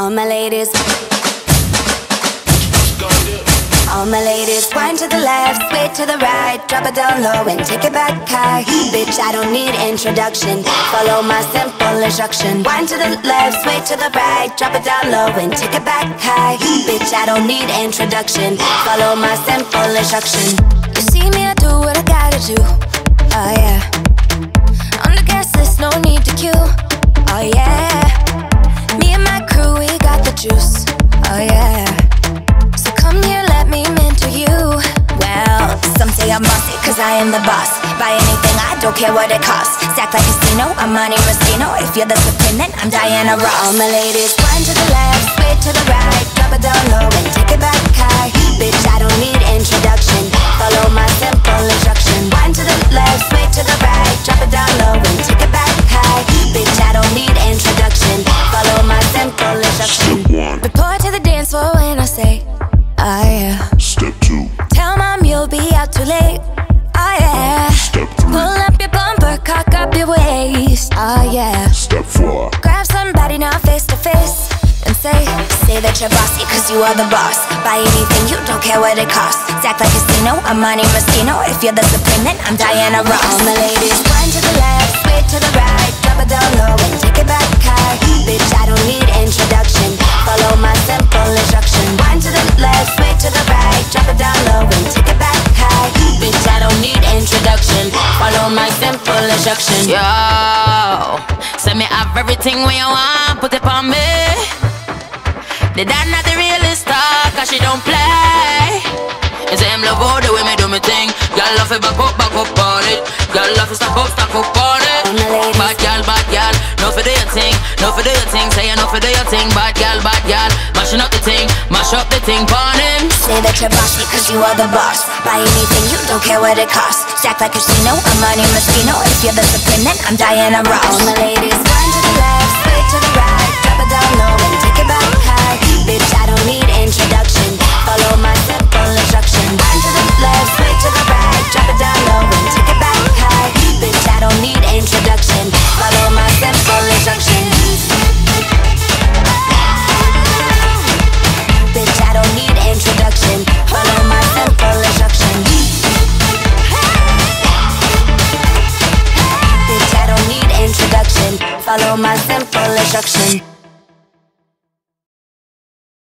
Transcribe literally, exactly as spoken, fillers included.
All my ladies, all my ladies, wind to the left, sway to the right, drop it down low and take it back high. Bitch, I don't need introduction, follow my simple instruction. Wind to the left, sway to the right, drop it down low and take it back high. Bitch, I don't need introduction, follow my simple instruction. You see me, I do what I gotta do, oh yeah. On the gas list, no need to queue, oh yeah. Me and my crew, we got the juice, oh yeah. So come here, let me mentor you. Well, some say I'm bossy, cause I am the boss. Buy anything, I don't care what it costs. Stack like casino, I'm Monte Moschino. If you're the supreme, then I'm Diana Ross. All my ladies, wind to the left, sway to the right, drop it down low and take it back high. Bitch, I don't need introduction, follow my simple instruction. Wind to the left, sway to the right, drop it down low and take it back high. Bitch, I don't need introduction, follow my simple instruction. Report to the dance floor when I say, oh yeah. Step two. Tell mom you'll be out too late, oh yeah. Step three. Pull up your bumper, cock up your waist, oh yeah. Step four. Grab somebody now face to face and say, say that you're bossy cause you are the boss. Buy anything, you don't care what it costs. Stack like casino, I'm Monte Moschino. If you're the supreme, then I'm Diana Ross. All my ladies, wind to the left, sway to the right, drop it down low and take it back high. Bitch, I don't need introduction, follow my simple instruction. Wind to the left, sway to the right, drop it down low and take it back high. Bitch, I don't need introduction, follow my simple instruction. Yo, say me have everything when you want, put it on me. The dad not the realest star, cause she don't play. You say him love all the way me do me thing. Y'all love it back up, back up on it. Y'all love it stack up, stack up on it. Bad y'all, bad y'all, no for do your thing, no for do your thing. Say you no for do your thing, bad y'all, bad y'all. Mashing up the thing, mash up the thing, burn him. Say that you're bossy cause you are the boss. Buy anything, you don't care what it costs. Stack like casino, I'm Monte Moschino. If you're the supreme, then I'm Diana Ross. All my ladies, wind to the left, sway to the right, drop it down low and take it back high. Bitch, I don't need introduction, follow my simple instruction. Wind to the left, sway to the right, drop it down low and take it back high. Bitch, I don't need introduction, follow my simple instruction. Bitch, I don't need introduction, follow my simple instruction. Bitch, I don't need introduction, follow my simple instruction.